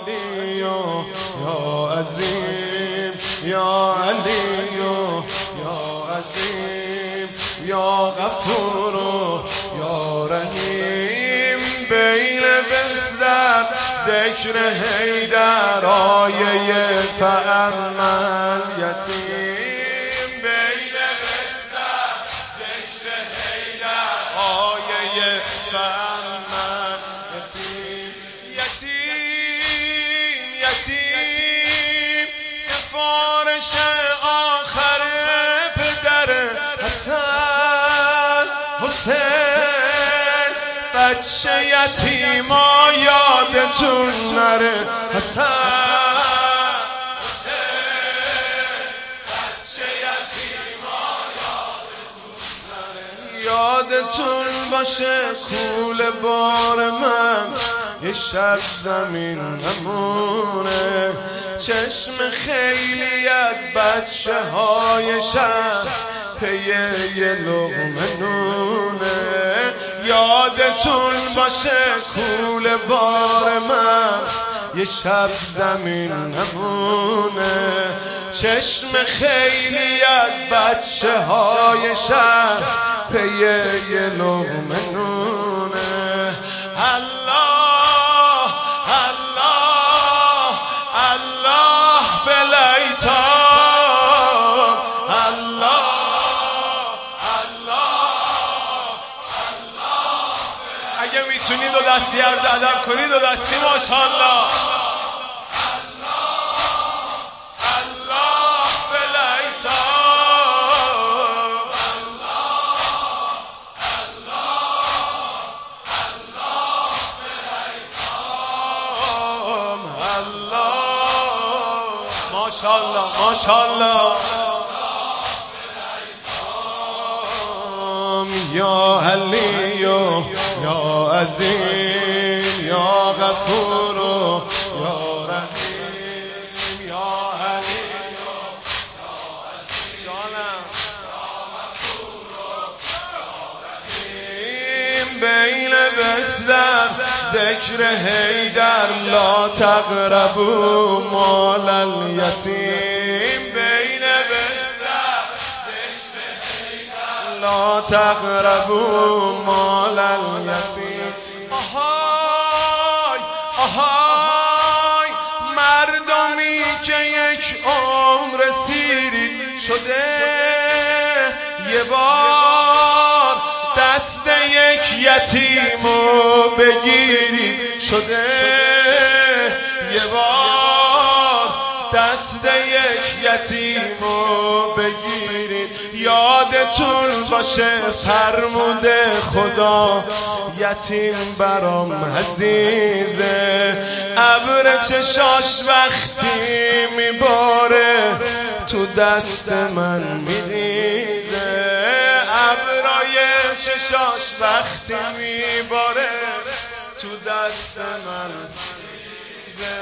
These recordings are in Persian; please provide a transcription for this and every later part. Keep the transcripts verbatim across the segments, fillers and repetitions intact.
علی یا عظیم یا علی یا عظیم یا غفور یا رحیم بین بستر ذکر حیدر آیه فاما الیتیم بین بستر ذکر حیدر آیه فاما الیتیم یتیم یتیم سفارش آخر پدر حسن حسین بچه یتیما یادتون نره حسن حسین بچه یتیما یادتون نره یادتون باشه کول بار من یه شب زمین نمونه چشم خیلی از بچه های شب پی یه لقمه نونه یادتون باشه کول بار من یه شب زمین نمونه چشم خیلی از بچه های شب پی یه لقمه نونه الله الله الله فلیتا اگه میتونید دو دستی عرض ادب کنید دو دستی ماشاءالله الله فلیتا الله ماشاءالله ماشاءالله یا علی یا عظیم یا غفور یا رحیم یا علی یا عظیم جانم بین بستر ذکر حیدر لا تقربوا مال الیتیم بین بستر ذکر حیدر لا تقربوا مال الیتیم آهای آهای مردمی که یک عمر سیری شده یه بار دست یک یتیمو بگیری شده یه بار دست یک یتیمو بگیرید یادتون باشه فرموده خدا یتیم برام عزیزه ابر چشاش وقتی میباره تو دست من میریزه ابرای چشاش وقتی میباره تو دست من میریزه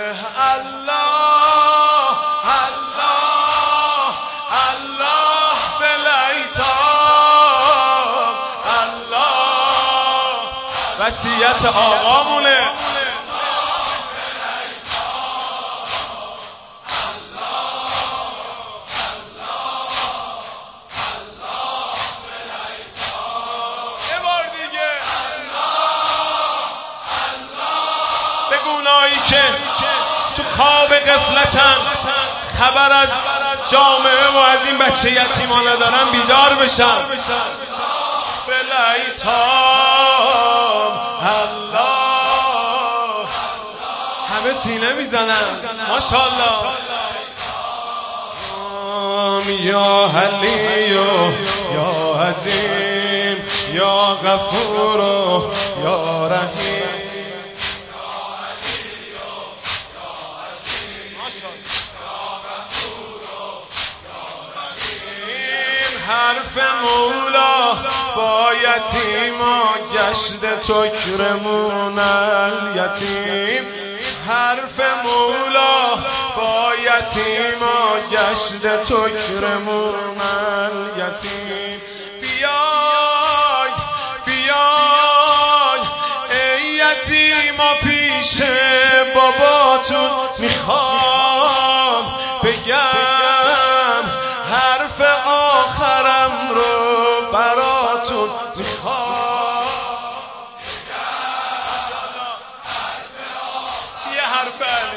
الله الله الله فلیتا الله وصیت آقامونه اونایی که تو خواب غفلتن خبر از جامعه و از این بچه یتیما ندارن بیدار بشن فلیتام الله همه سینه میزنن ماشاءالله یا علی یا عظیم یا غفور یا رحیم حرف مولا با یتیما گشت تکرمون الیتیم حرف مولا با یتیما گشت تکرمون الیتیم بیای بیای ای یتیما پیش بابات حرف علی.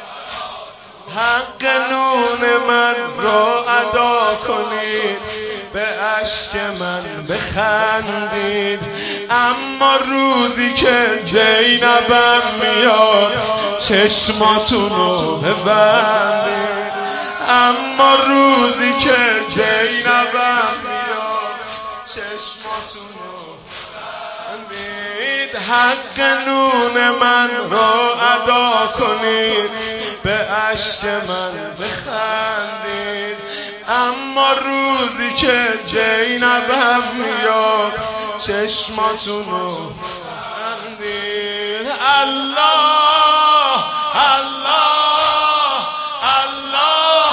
حق نون من رو ادا کنید، به اشک من بخندید. اما روزی که زینبم میاد چشماتونو ببندید. اما روزی که زینبم میاد چشماتونو ببندید. حق نون من رو ادا کنید، به اشک من بخندید. اما روزی که زینبم میاد چشماتونو ببندید. الله الله الله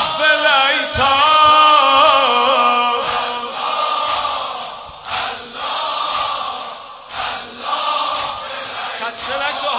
فلیتاب. خسته نشو